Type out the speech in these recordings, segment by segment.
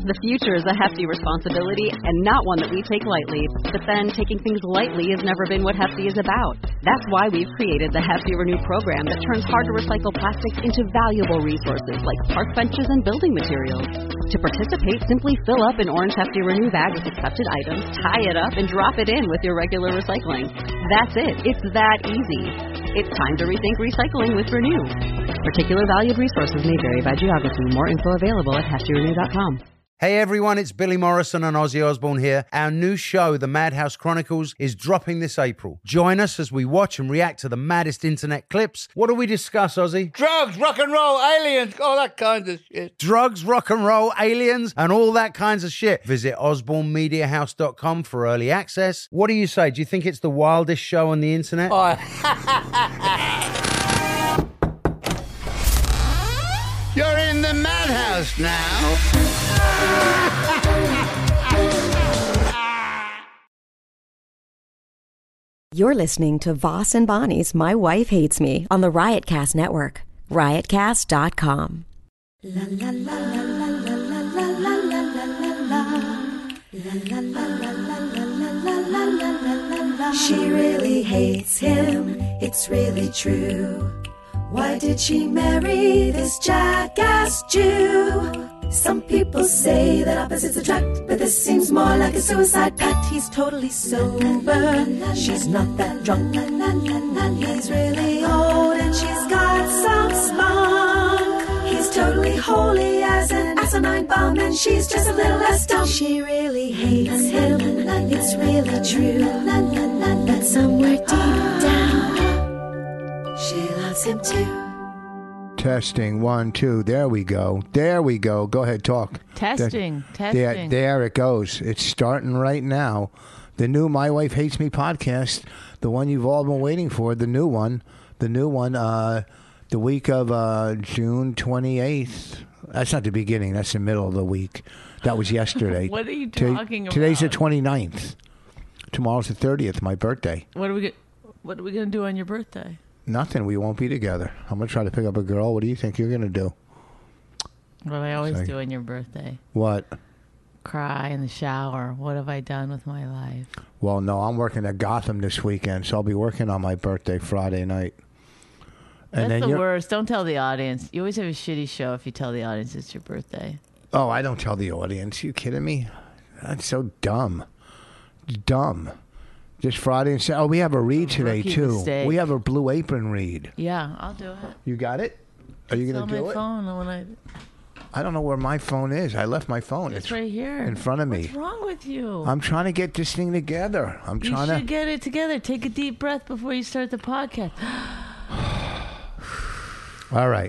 The future is a hefty responsibility and not one that we take lightly. But then taking things lightly has never been what Hefty is about. That's why we've created the Hefty Renew program that turns hard-to-recycle plastics into valuable resources like park benches and building materials. To participate, simply fill up an orange Hefty Renew bag with accepted items, tie it up, and drop it in with your regular recycling. That's it. It's that easy. It's time to rethink recycling with Renew. Particular valued resources may vary by geography. More info available at heftyrenew.com. Hey everyone, it's Billy Morrison and Ozzy Osbourne here. Our new show, The Madhouse Chronicles, is dropping this April. Join us as we watch and react to the maddest internet clips. What do we discuss, Ozzy? Drugs, rock and roll, aliens, all that kind of shit. Drugs, rock and roll, aliens, and all that kinds of shit. Visit osbornemediahouse.com for early access. What do you say? Do you think it's the wildest show on the internet? Oh. You're in the madhouse now. You're listening to Voss and Bonnie's My Wife Hates Me on the Riotcast Network. Riotcast.com. La la la la la la la la la la la la la. She really hates him, it's really true. Why did she marry this jackass Jew? Some people say that opposites attract, but this seems more like a suicide pact. He's totally sober, she's not that drunk. He's really old and she's got some spunk. He's totally holy as an asinine bomb, and she's just a little less dumb. She really hates him, it's really true. But somewhere deep down, she loves him too. Testing, 1, 2. There we go. There we go. Go ahead, talk. Testing. There it goes. It's starting right now. The new My Wife Hates Me podcast, the one you've all been waiting for, the new one, the week of June 28th. That's not the beginning. That's the middle of the week. That was yesterday. What are you talking about? Today's the 29th. Tomorrow's the 30th, my birthday. What are we going to do on your birthday? Nothing. We won't be together. I'm going to try to pick up a girl. What do you think you're going to do? What I always do on your birthday. What? Cry in the shower. What have I done with my life? Well, no, I'm working at Gotham this weekend, so I'll be working on my birthday Friday night. And That's the worst. Don't tell the audience. You always have a shitty show if you tell the audience it's your birthday. Oh, I don't tell the audience. You kidding me? That's so dumb. Dumb. Just Friday and Saturday. Oh, we have a read today, too. Mistake. We have a Blue Apron read. Yeah, I'll do it. You got it? Are you going to do it? Phone when I don't know where my phone is. I left my phone. It's right here. In front of me. What's wrong with you? I'm trying to get this thing together. You should get it together. Take a deep breath before you start the podcast. All right.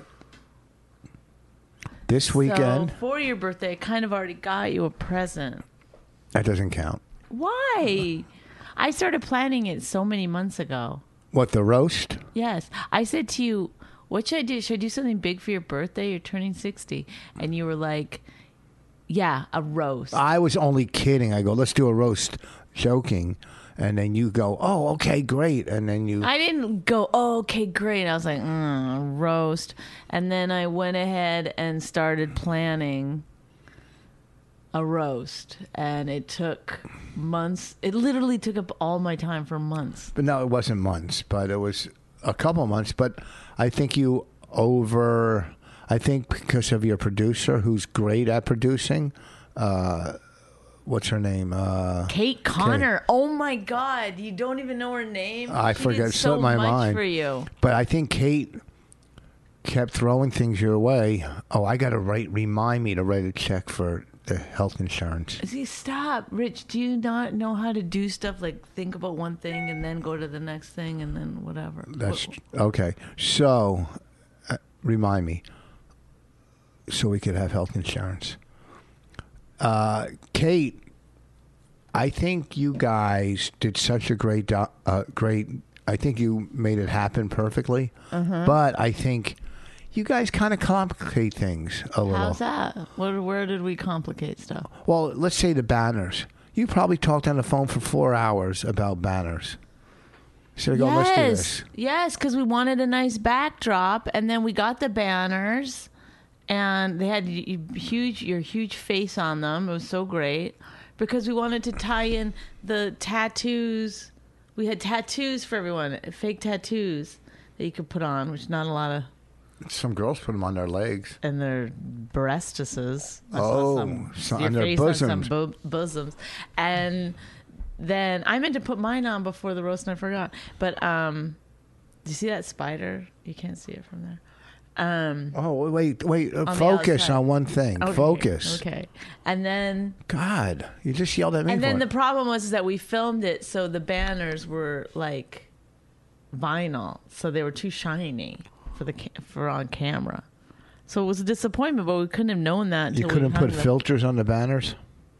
This weekend. So for your birthday, I kind of already got you a present. That doesn't count. Why? I started planning it so many months ago. What, the roast? Yes. I said to you, what should I do? Should I do something big for your birthday? You're turning 60. And you were like, yeah, a roast. I was only kidding. I go, let's do a roast, joking. And then you go, oh, okay, great. And then you... I didn't go, oh, okay, great. I was like, roast. And then I went ahead and started planning a roast, and it took months. It literally took up all my time for months. But no, it wasn't months, but it was a couple months. But I think I think because of your producer, who's great at producing, what's her name? Kate Connor. Kate. Oh my God, you don't even know her name. I forget. Did so my much mind for you. But I think Kate kept throwing things your way. Oh, I got to remind me to write a check for the health insurance. See, stop, Rich. Do you not know how to do stuff like think about one thing and then go to the next thing and then whatever? That's okay. So, remind me, so we could have health insurance. Kate, I think you guys did such a great. I think you made it happen perfectly. But I think you guys kind of complicate things a little. How's that? Where did we complicate stuff? Well, let's say the banners. You probably talked on the phone for 4 hours about banners. So go, let's do this. Yes, because we wanted a nice backdrop, and then we got the banners, and they had your huge face on them. It was so great because we wanted to tie in the tattoos. We had tattoos for everyone, fake tattoos that you could put on, which not a lot of. Some girls put them on their legs. And their breastises. On their bosoms. Bosoms. And then I meant to put mine on before the roast and I forgot. But do you see that spider? You can't see it from there. Wait. Focus on one thing. Okay, Focus. Okay. And then... God, you just yelled at me. And then the it. problem was that we filmed it so the banners were like vinyl. So they were too shiny for on camera. So it was a disappointment, but we couldn't have known that until you couldn't put filters on the banners?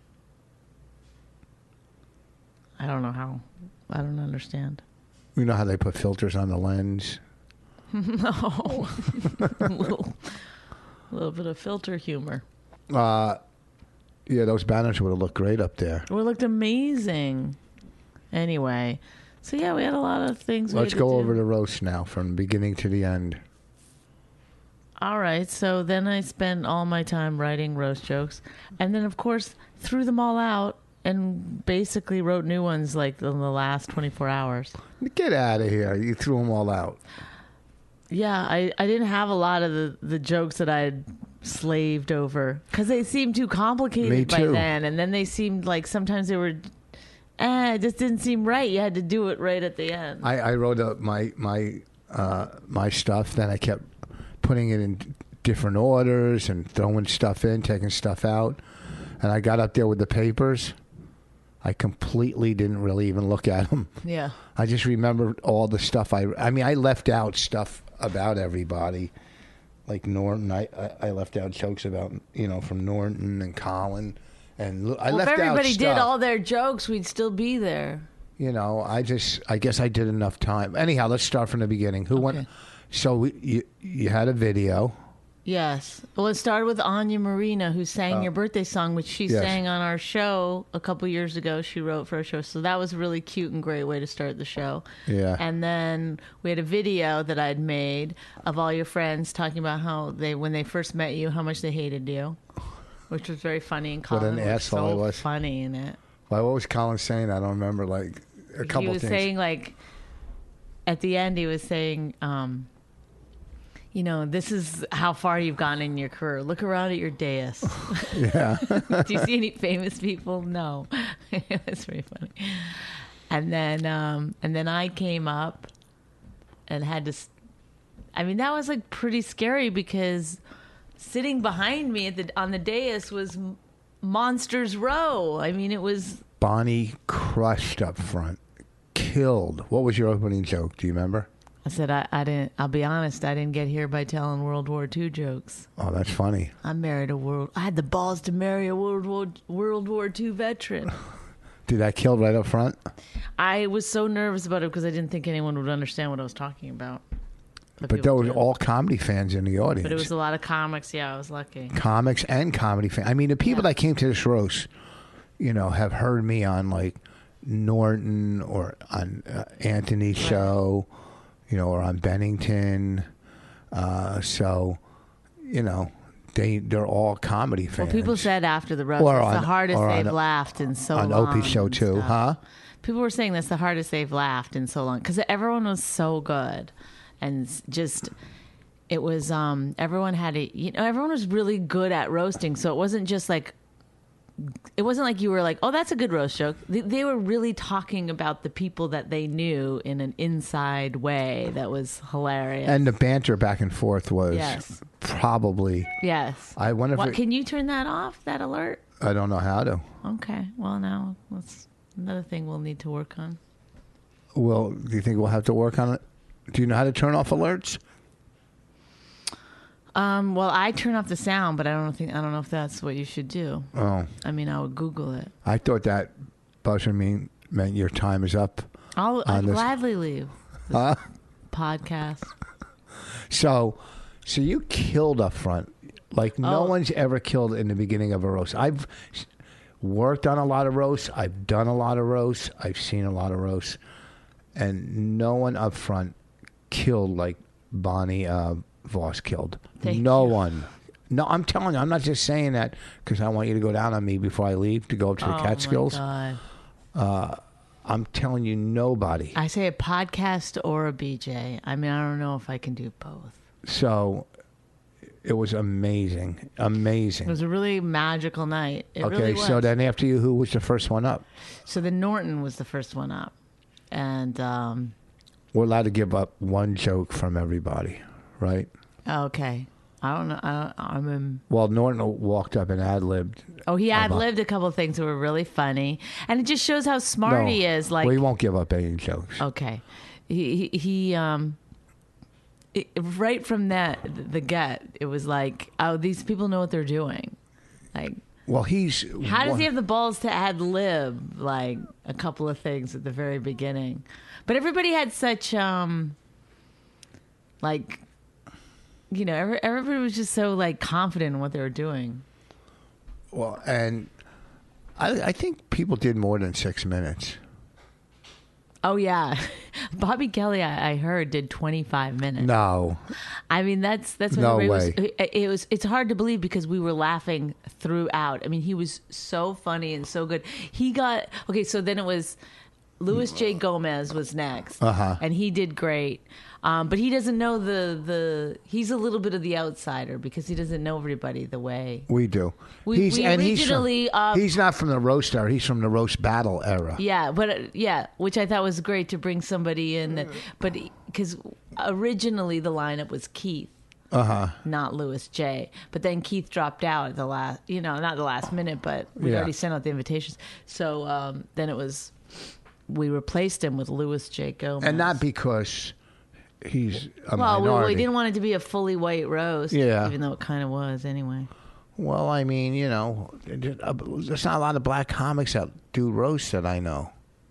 I don't know how. I don't understand. You know how they put filters on the lens? No. a little bit of filter humor. Yeah, those banners would have looked great up there. Well, it looked amazing. Anyway, so yeah, we had a lot of things. Let's go over the roast now from the beginning to the end. All right, so then I spent all my time writing roast jokes, and then of course threw them all out and basically wrote new ones like in the last 24 hours. Get out of here! You threw them all out. Yeah, I didn't have a lot of the jokes that I had slaved over because they seemed too complicated by then, and then they seemed like sometimes they were. It just didn't seem right. You had to do it right at the end. I wrote up my stuff. Then I kept putting it in different orders and throwing stuff in, taking stuff out. And I got up there with the papers. I completely didn't really even look at them. Yeah. I just remembered all the stuff. I left out stuff about everybody. Like Norton, I left out jokes about, from Norton and Colin. And I left out if everybody stuff. did all their jokes, we'd still be there. I guess I did enough time. Anyhow, let's start from the beginning. Who went? So you had a video. Yes. Well, it started with Anya Marina, who sang your birthday song, which she sang on our show a couple years ago. She wrote for our show. So that was a really cute and great way to start the show. Yeah. And then we had a video that I'd made of all your friends talking about how when they first met you, how much they hated you, which was very funny. And Colin what an asshole so I was. Funny in it. Well, what was Colin saying? I don't remember, like, a couple things. He was saying, like, at the end, he was saying... this is how far you've gone in your career. Look around at your dais. Yeah. Do you see any famous people? No. It's very funny. And then I came up and had to. That was like pretty scary because sitting behind me on the dais was Monsters Row. It was Bonnie crushed up front, killed. What was your opening joke? Do you remember? I said, I didn't, I'll be honest, I didn't get here by telling World War II jokes. Oh, that's funny. I had the balls to marry a World War II veteran. Did that kill right up front? I was so nervous about it because I didn't think anyone would understand what I was talking about. But there were all comedy fans in the audience. But it was a lot of comics. Yeah, I was lucky. Comics and comedy fans. The people that came to this roast, have heard me on like Norton or on Anthony's show. Or on Bennington. So, they're all comedy fans. Well, people said after the roast, it's the hardest they've laughed in so long. On Opie's show, too, huh? People were saying that's the hardest they've laughed in so long. Because everyone was so good. And just, it was, everyone everyone was really good at roasting. So it wasn't just like, it wasn't like you were like, oh, that's a good roast joke. They were really talking about the people that they knew in an inside way that was hilarious. And the banter back and forth was probably... Yes. I wonder if can you turn that off, that alert? I don't know how to. Okay. Well, now that's another thing we'll need to work on. Well, do you think we'll have to work on it? Do you know how to turn off alerts? Well, I turn off the sound, but I don't know if that's what you should do. Oh. I would Google it. I thought that buzzer meant your time is up. I'd gladly leave this podcast. So you killed up front. Like no one's ever killed in the beginning of a roast. I've worked on a lot of roasts. I've done a lot of roasts. I've seen a lot of roasts. And no one up front killed like Bonnie Voss killed. Thank no you. one. No, I'm telling you, I'm not just saying that because I want you to go down on me before I leave to go up to the Catskills. Oh my God. I'm telling you, nobody. I say a podcast or a BJ. I mean, I don't know if I can do both. So it was amazing. It was a really magical night. It really was. So then after you, who was the first one up? So then Norton was the first one up. And we're allowed to give up one joke from everybody, right? okay. I don't know. Well, Norton walked up and ad-libbed. Oh, he ad-libbed a couple of things that were really funny. And it just shows how smart he is. Like, well, he won't give up any jokes. Okay. He right from the get, it was like, oh, these people know what they're doing. Like, well, how does he have the balls to ad-lib, like, a couple of things at the very beginning? But everybody had such, like, you know, everybody was just so, like, confident in what they were doing. Well, and I think people did more than 6 minutes. Oh, yeah. Bobby Kelly, I heard, did 25 minutes. No. I mean, that's what no way. It's hard to believe because we were laughing throughout. I mean, he was so funny and so good. Okay, so then it was Louis J. Gomez was next. And he did great. But he doesn't know he's a little bit of the outsider because he doesn't know everybody the way we do. He's not from the roast era. He's from the roast battle era. Yeah, which I thought was great to bring somebody in. But because originally the lineup was Keith, not Louis J. But then Keith dropped out at the last, not the last minute, but we already sent out the invitations. So then we replaced him with Louis J. Gomez, and not because he's a minority. Well, we didn't want it to be a fully white roast, even though it kind of was anyway. Well, I mean, there's not a lot of black comics that do roasts that I know.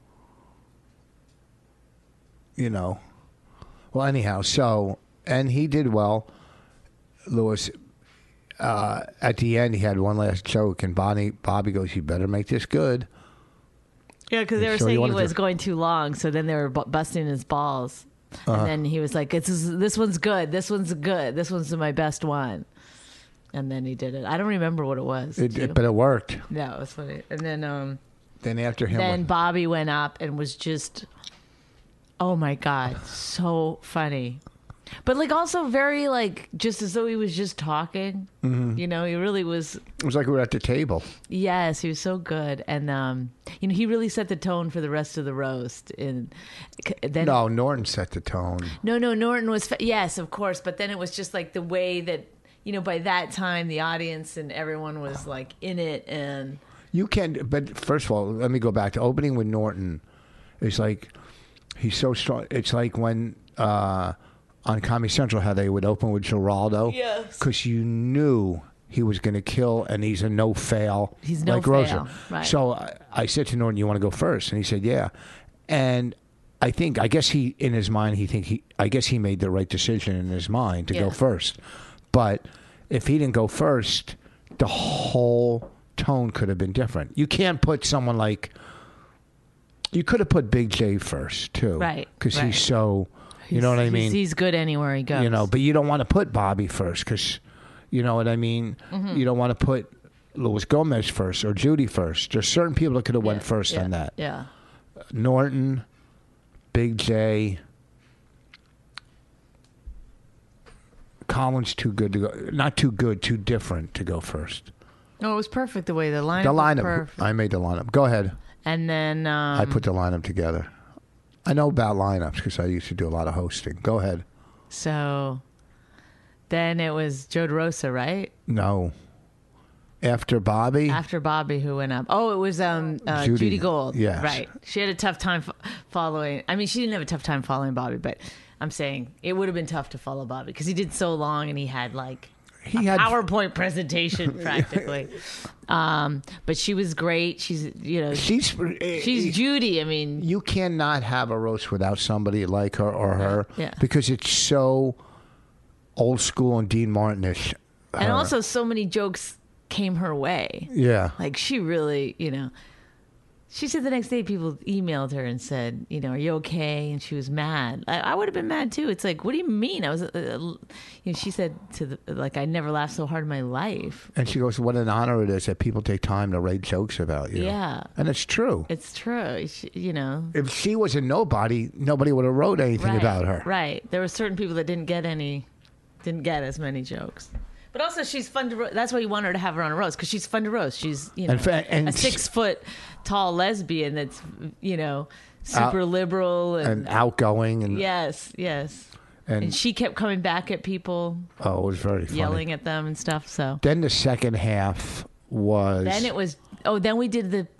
Well, anyhow, and he did well. Louis, at the end, he had one last joke, and Bobby goes, "You better make this good." Yeah, because they were saying he was going too long, so then they were busting his balls. And then he was like, this one's good. This one's good. This one's my best one. And then he did it. I don't remember what it was. But it worked. Yeah, it was funny. And then after him. Then Bobby went up and was just, oh my God, so funny. But like also very like just as though he was just talking. Mm-hmm. He really was. It was like we were at the table. Yes, he was so good, and he really set the tone for the rest of the roast. And then Norton set the tone. No, Norton was yes, of course, but then it was just like the way that by that time the audience and everyone was like in it, and you can. But first of all, let me go back to opening with Norton. It's like he's so strong. It's like when. On Comedy Central, how they would open with Geraldo. Yes. Because you knew he was going to kill, and he's a no-fail. He's no-fail, Rosa. Right. So I said to Norton, "You want to go first?" And he said, "Yeah." And I guess he, in his mind, I guess he made the right decision in his mind to go first. But if he didn't go first, the whole tone could have been different. You can't put someone like... You could have put Big J first, too. Right. Because he's so... You know what I mean? He's good anywhere he goes. But you don't want to put Bobby first because, you know what I mean? Mm-hmm. You don't want to put Louis Gomez first or Judy first. There's certain people that could have went first on that. Yeah. Norton, Big J, Colin's too good to go. Not too good, too different to go first. No, it was perfect the way the lineup was perfect. I made the lineup. Go ahead. And then... I put the lineup together. I know about lineups because I used to do a lot of hosting. Go ahead. So then it was Joe DeRosa, right? No. After Bobby? After Bobby, who went up? Oh, it was Judy Gold. Yes. Right. She had a tough time following. I mean, she didn't have a tough time following Bobby, but I'm saying it would have been tough to follow Bobby because he did so long and he had like a PowerPoint presentation practically. But she was great. She's Judy. I mean, you cannot have a roast without somebody like her or her because it's so old school and Dean Martin-ish. And also so many jokes came her way. Yeah. Like she really, She said the next day people emailed her and said, you know, are you okay? And she was mad. I would have been mad too. It's like, what do you mean? I was, you know, she said I never laughed so hard in my life. And she goes, what an honor it is that people take time to write jokes about you. Yeah. And it's true. It's true. You know. If she was a nobody, nobody would have wrote anything about her. Right. There were certain people that didn't get as many jokes. But also, she's fun to roast. That's why you want her to have her on a roast, because she's fun to roast. She's, you know, and a 6 foot tall lesbian that's, you know, super liberal and outgoing. And yes. And she kept coming back at people. Oh, it was very funny. Yelling at them and stuff. So then the second half was. Then it was. Oh, then we did a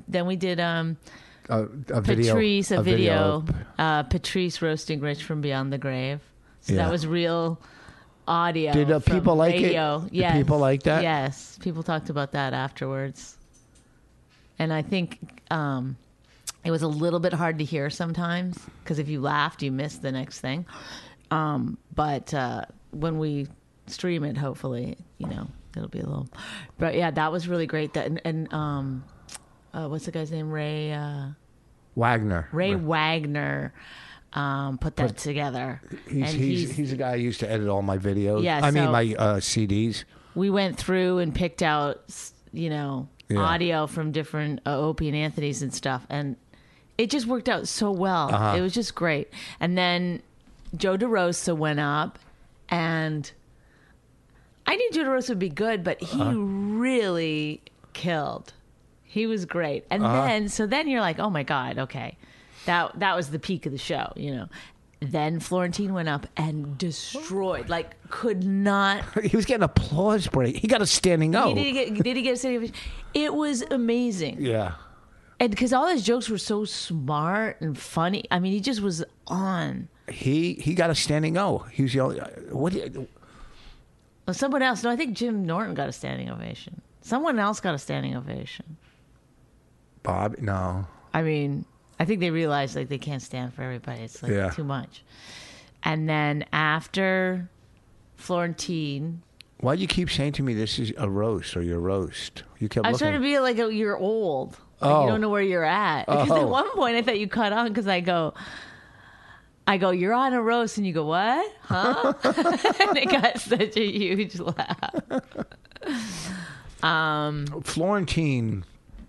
video. Patrice roasting Rich from Beyond the Grave. So that was real. Audio. Did people like radio. it? Yes. Did people like that? Yes. People talked about that afterwards. And I think it was a little bit hard to hear sometimes, because if you laughed, you missed the next thing. But when we stream it, hopefully, you know, it'll be a little. But yeah, that was really great. That and what's the guy's name? Ray Wagner. Ray Wagner. Put that together. He's a guy who used to edit all my videos. Yeah, I mean my CDs. We went through and picked out, you know, audio from different Opie and Anthony's and stuff, and it just worked out so well. It was just great. And then Joe DeRosa went up, and I knew Joe DeRosa would be good, but he really killed. He was great. And then you're like, oh my God, okay. That was the peak of the show, you know. Then Florentine went up and destroyed, like could not. He was getting applause break. He got a standing O. Did he get a standing ovation? It was amazing. Yeah. And because all his jokes were so smart and funny. I mean, he just was on. He got a standing O. He was yelling, what? Well, someone else. No, I think Jim Norton got a standing ovation. Someone else got a standing ovation. Bob? No. I mean, I think they realized like they can't stand for everybody. It's like too much. And then after Florentine. Why do you keep saying to me this is a roast or your roast? You kept. I was trying to be like you're old. Like you don't know where you're at. Because at one point I thought you cut on because I go, you're on a roast, and you go, what? Huh? And it got such a huge laugh. Florentine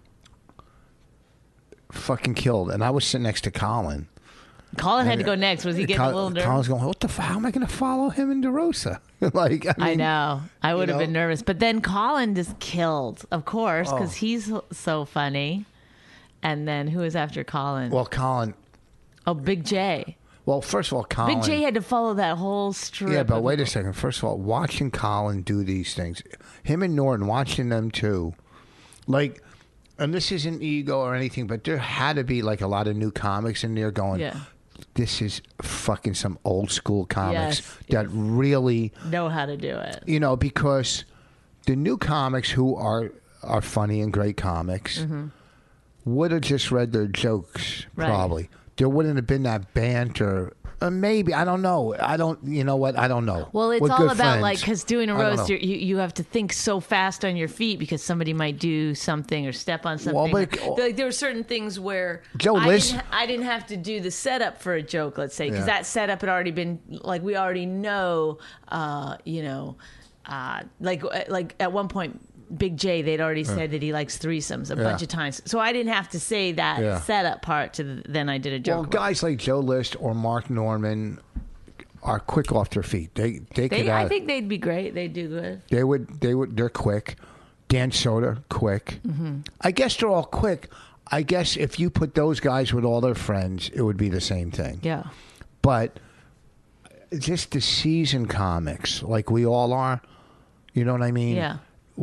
fucking killed, and I was sitting next to Colin. Colin had to go next. Was he getting a little nervous? Colin's going, what the fuck? How am I going to follow him in DeRosa? Like, I know. I would have been nervous. But then Colin just killed, of course, because he's so funny. And then who was after Colin? Well, Colin. Oh, Big J. Well, first of all, Colin. Big J had to follow that whole strip. Yeah, but wait a second. First of all, watching Colin do these things, him and Norton, watching them too, like, and this isn't ego or anything, but there had to be like a lot of new comics in there going, this is fucking some old school comics that really know how to do it. You know, because the new comics who are funny and great comics would have just read their jokes, probably. There wouldn't have been that banter. Maybe. I don't know. You know what? I don't know. Well, it's all about like, because doing a roast, you have to think so fast on your feet because somebody might do something or step on something. Well, like, there were certain things where I didn't have to do the setup for a joke, let's say, because that setup had already been, like, we already know, you know, like at one point, Big J, they'd already said that he likes threesomes a bunch of times. So I didn't have to say that setup part then I did a joke. Well, guys like Joe List or Mark Norman are quick off their feet. They could I think they'd be great. They'd do good. They're quick. Dan Soder, quick. I guess they're all quick. I guess if you put those guys with all their friends, it would be the same thing. Yeah. But just the seasoned comics, like we all are, you know what I mean? Yeah.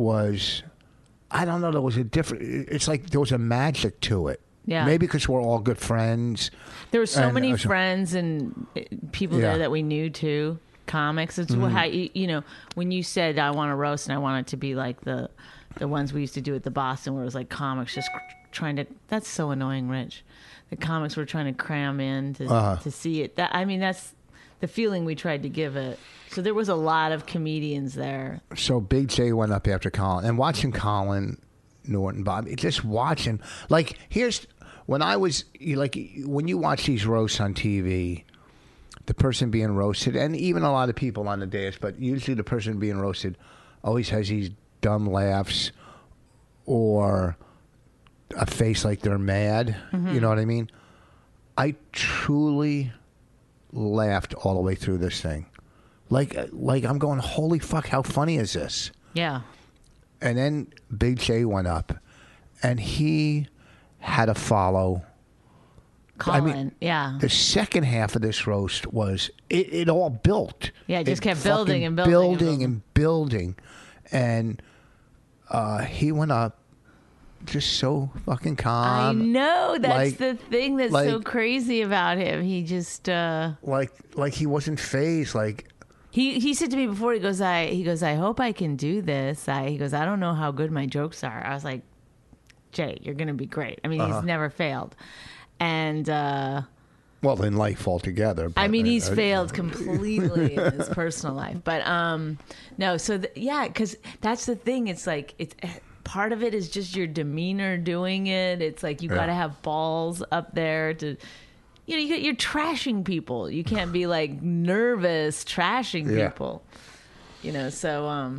I don't know, there was it's like there was a magic to it. Yeah. Maybe because we're all good friends. There were so many friends and people there that we knew too, comics. It's how, you know, when you said I want to roast and I want it to be like the ones we used to do at the Boston where it was like comics just trying to, that's so annoying, Rich. The comics were trying to cram in to see it. That's the feeling we tried to give it. So there was a lot of comedians there. So Big J went up after Colin. And watching Colin Norton, Bob. Just watching, like, here's when I was like, when you watch these roasts on TV, the person being roasted, and even a lot of people on the dais, but usually the person being roasted always has these dumb laughs or a face like they're mad. You know what I mean? I truly laughed all the way through this thing. Like I'm going, holy fuck, how funny is this? Yeah. And then Big J went up, and he had to follow. Colin, The second half of this roast was, it all built. Yeah, it just kept fucking building and building and building. And he went up just so fucking calm. I know. That's like- the thing that's so crazy about him. He just... Like he wasn't phased. Like... He said to me before, he goes, I hope I can do this. He goes, I don't know how good my jokes are. I was like, Jay, you're going to be great. I mean, he's never failed. And well, in life altogether. But, I mean, he's failed completely in his personal life. But no, so because that's the thing. It's like it's part of it is just your demeanor doing it. It's like you got to have balls up there to. You're trashing people. You can't be like nervous trashing people. So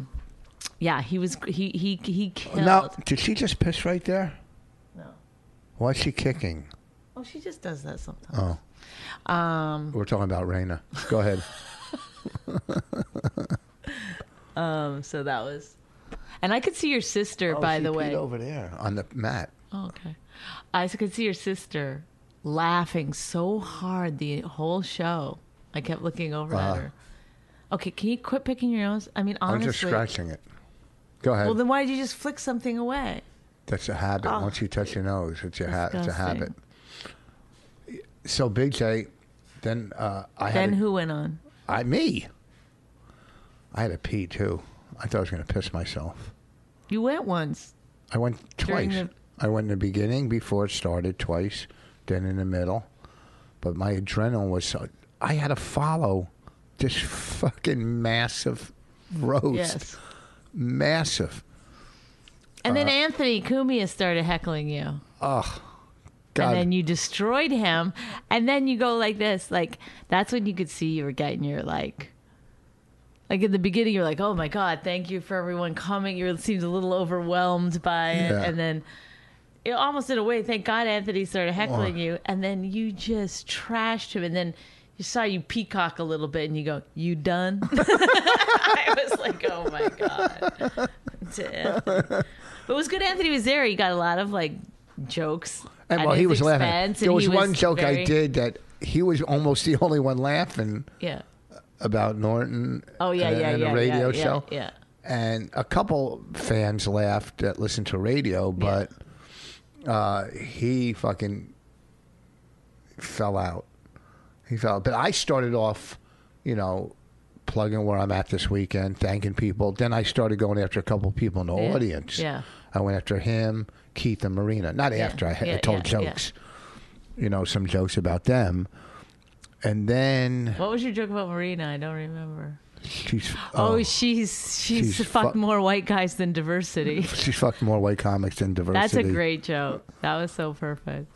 he killed. Now, did she just piss right there? No. Why's she kicking? Oh, she just does that sometimes. Oh. We're talking about Raina. Go ahead. So that was, and I could see your sister, by the way, over there on the mat. Oh, okay. I could see your sister laughing so hard the whole show. I kept looking over at her. Okay, can you quit picking your nose? I mean, honestly. I'm just scratching it. Go ahead. Well, then why did you just flick something away? That's a habit. Oh. Once you touch your nose, it's a Disgusting. habit. So Big J, then who went on? Me. I had to pee too. I thought I was going to piss myself. You went once. I went twice. I went in the beginning before it started twice, then in the middle. But my adrenaline was so... I had to follow this fucking massive roast. Yes. Massive. And then Anthony Cumia started heckling you. Oh, God. And then you destroyed him. And then you go like this. Like, that's when you could see you were getting your, like in the beginning, you're like, oh, my God, thank you for everyone coming. You seemed a little overwhelmed by it. Yeah. And then... it almost in a way, thank God Anthony started heckling you, and then you just trashed him, and then you saw you peacock a little bit, and you go, you done? I was like, oh my God. To Anthony. But it was good Anthony was there. He got a lot of like jokes. And at he his was laughing. expense, There and was he one joke I very- did that he was almost the only one laughing Yeah. about Norton. Oh, yeah, and the radio yeah, show. Yeah. And a couple fans laughed that listened to radio, but he fucking fell out. But I started off, plugging where I'm at this weekend, thanking people. Then I started going after a couple people in the audience. Yeah. I went after him, Keith, and Marina. Not after I told jokes, some jokes about them. And then What was your joke about Marina? I don't remember. she's She's fucked more white guys than diversity. she's fucked more white comics than diversity. That's a great joke. That was so perfect.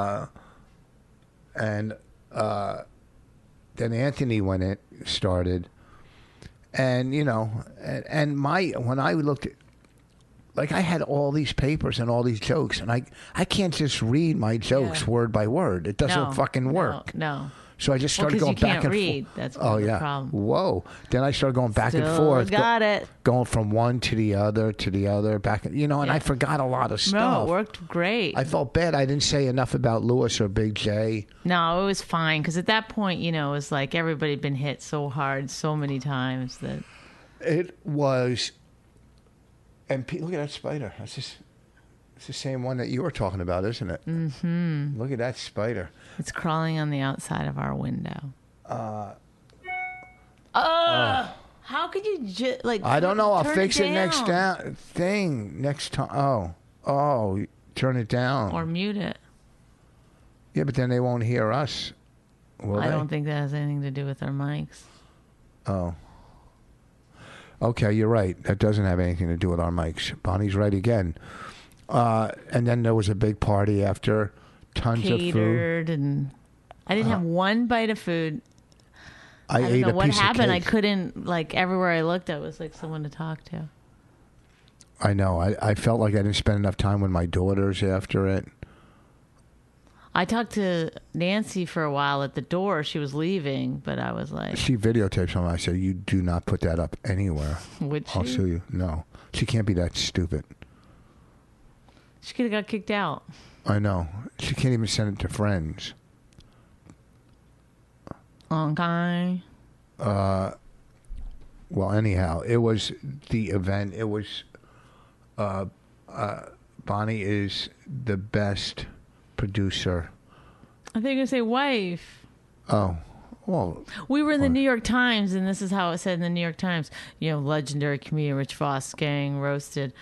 And then Anthony started, and when I looked at, like, I had all these papers and all these jokes, and I can't just read my jokes word by word. It doesn't fucking work. No. So I just started 'cause going you back can't and read. forth. That's Oh the yeah. problem. Whoa. Then I started going back and Still forth. got it. Going from one to the other back. And I forgot a lot of stuff. No, it worked great. I felt bad. I didn't say enough about Lewis or Big J. No, it was fine because at that point, it was like everybody had been hit so hard so many times that It was. And look at that spider. It's the same one that you were talking about, isn't it? Mm-hmm. Look at that spider. it's crawling on the outside of our window. How could you I don't know. I'll turn fix it next down? next time. Oh, turn it down. Or mute it. Yeah, but then they won't hear us. Will I they? don't think that has anything to do with our mics. Oh. Okay, you're right. That doesn't have anything to do with our mics. Bonnie's right again. And then there was a big party after, tons of food. Catered, and I didn't have one bite of food. I don't ate know a what piece happened. of I cake. couldn't, like, everywhere I looked, I was like someone to talk to. I know. I felt like I didn't spend enough time with my daughters after it. I talked to Nancy for a while at the door. She was leaving, but I was like, She videotaped something. I said, "You do not put that up anywhere. would I'll she? sue you." No, she can't be that stupid. She could have got kicked out. I know. She can't even send it to friends. Okay. Well, anyhow, it was the event. It was. Bonnie is the best producer. I think I say wife. Oh, well, We were in the New York Times, and this is how it said in the New York Times. You know, legendary comedian Rich Voss gang roasted.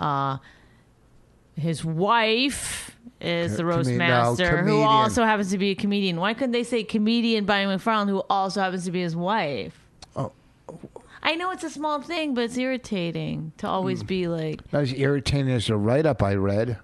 His wife is the roast master, who comedian. also happens to be a comedian. Why couldn't they say comedian Bonnie McFarlane, who also happens to be his wife? Oh. I know it's a small thing, but it's irritating to always be like, not as irritating as the write-up I read.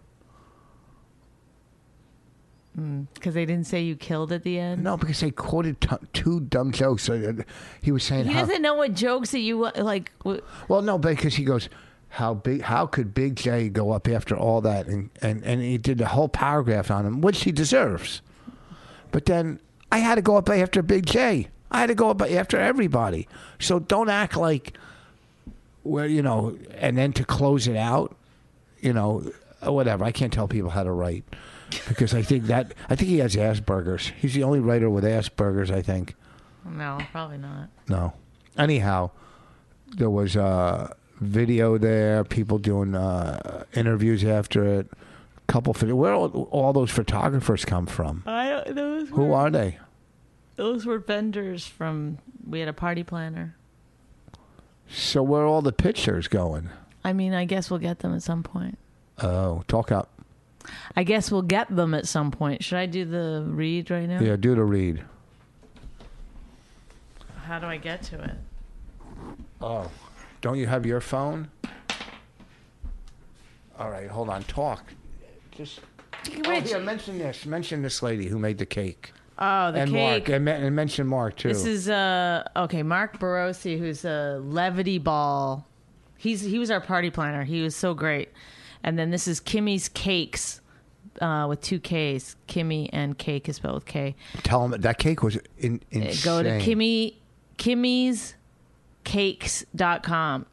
because they didn't say you killed at the end. No, because they quoted two dumb jokes. He was saying He how. doesn't know what jokes that you like. Well, no, because he goes, how could Big J go up after all that? And he did a whole paragraph on him, which he deserves. But then I had to go up after Big J. I had to go up after everybody. So don't act like, well, you know, and then to close it out, you know, whatever. I can't tell people how to write because I think he has Asperger's. He's the only writer with Asperger's, I think. No, probably not. No. Anyhow, there was video there, people doing interviews after it. Where all those photographers come from? Who are they? Those were vendors from. We had a party planner. So where are all the pictures going? I mean, I guess we'll get them at some point. Oh, talk up. I guess we'll get them at some point. Should I do the read right now? Yeah, do the read. How do I get to it? Oh, don't you have your phone? All right, hold on. Talk. Just. Oh, here, mention this. Mention this lady who made the cake. Oh, the and cake. Mark. And mention Mark, too. This is, okay, Mark Barossi, who's a Levity Ball. He was our party planner. He was so great. And then this is Kimmy's Cakes with 2 Ks. Kimmy and cake is spelled with K. Tell him that cake was insane. Go to kimmyscakes.com.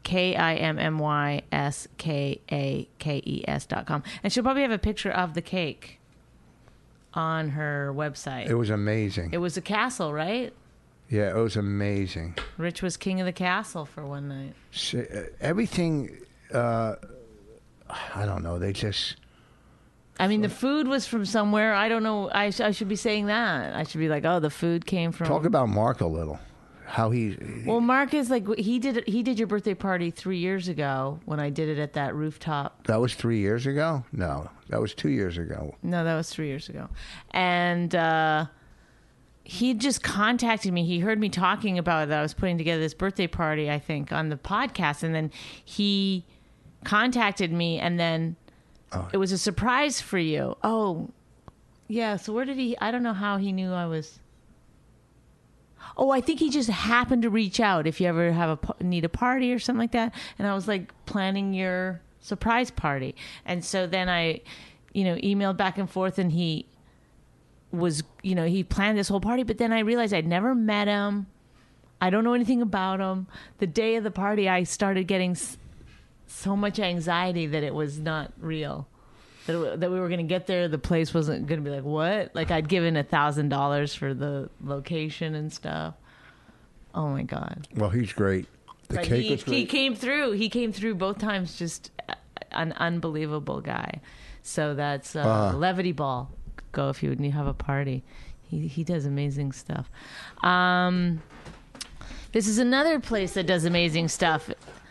KIMMYSKAKES.com. And she'll probably have a picture of the cake on her website. It was amazing. It was a castle, right? Yeah, it was amazing. Rich was king of the castle for one night. Everything, I don't know, they just... I mean, the food was from somewhere. I don't know. I should be saying that. I should be like, oh, the food came from... Talk about Mark a little. How he... Well, Mark is like, he did your birthday party 3 years ago when I did it at that rooftop. That was 3 years ago? No, that was 2 years ago. No, that was 3 years ago. And he just contacted me. He heard me talking about that I was putting together this birthday party, I think, on the podcast. And then he contacted me, and then it was a surprise for you. Oh, yeah. So where did he... I don't know how he knew I was... Oh, I think he just happened to reach out if you ever need a party or something like that. And I was like planning your surprise party. And so then I, emailed back and forth, and he was, he planned this whole party. But then I realized I'd never met him. I don't know anything about him. The day of the party, I started getting so much anxiety that it was not real. That we were going to get there, the place wasn't going to be like, what? Like, I'd given $1,000 for the location and stuff. Oh, my God. Well, he's great. The cake was great. He came through. He came through both times, just an unbelievable guy. So that's Levity Ball. Go if you have a party. He does amazing stuff. This is another place that does amazing stuff.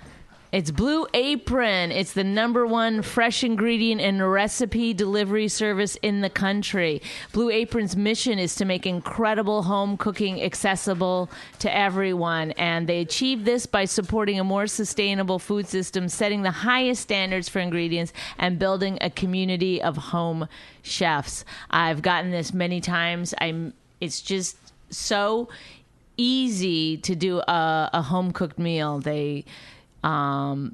It's Blue Apron. It's the #1 fresh ingredient and recipe delivery service in the country. Blue Apron's mission is to make incredible home cooking accessible to everyone. And they achieve this by supporting a more sustainable food system, setting the highest standards for ingredients, and building a community of home chefs. I've gotten this many times. It's just so easy to do a home cooked meal. They Raina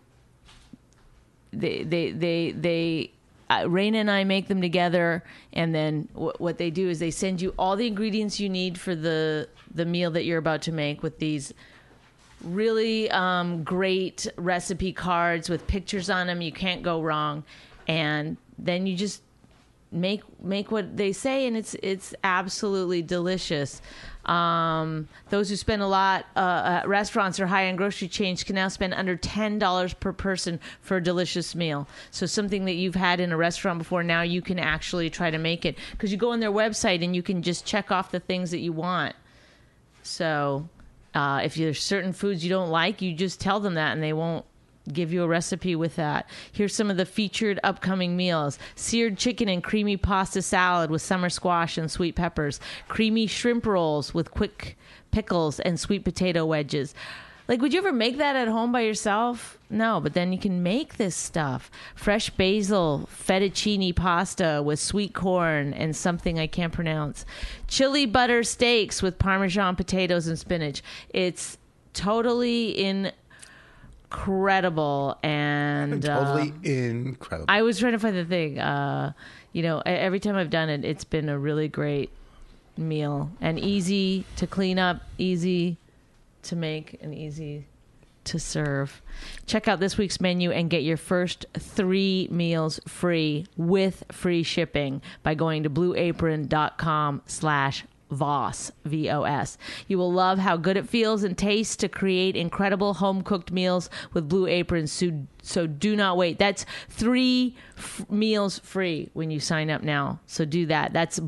and I make them together, and then what they do is they send you all the ingredients you need for the meal that you're about to make with these really great recipe cards with pictures on them. You can't go wrong. And then you just make what they say, and it's absolutely delicious. Those who spend a lot at restaurants or high-end grocery chains can now spend under $10 per person for a delicious meal. So something that you've had in a restaurant before, now you can actually try to make it, because you go on their website and you can just check off the things that you want. So if there's certain foods you don't like, you just tell them that and they won't give you a recipe with that. Here's some of the featured upcoming meals: seared chicken and creamy pasta salad with summer squash and sweet peppers, creamy shrimp rolls with quick pickles and sweet potato wedges. Like, would you ever make that at home by yourself? No, but then you can make this stuff. Fresh basil fettuccine pasta with sweet corn and something I can't pronounce. Chili butter steaks with Parmesan potatoes and spinach. It's totally incredible. And Totally incredible. I was trying to find the thing. Every time I've done it, it's been a really great meal and easy to clean up, easy to make, and easy to serve. Check out this week's menu and get your first 3 meals free with free shipping by going to blueapron.com/VOS, VOS. You will love how good it feels and tastes to create incredible home-cooked meals with Blue Apron, so do not wait. That's 3 meals free when you sign up now, so do that. That's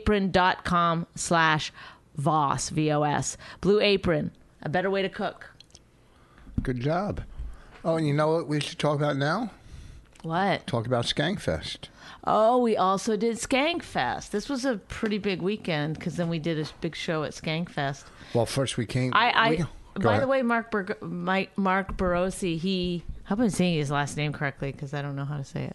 blueapron.com/VOS, VOS. Blue Apron, a better way to cook. Good job. Oh, and you know what we should talk about now? What? Talk about Skankfest. Oh, we also did Skankfest. This was a pretty big weekend because then we did a big show at Skankfest. Well, first we came. By the way, Mark Barossi, I hope I'm saying his last name correctly because I don't know how to say it.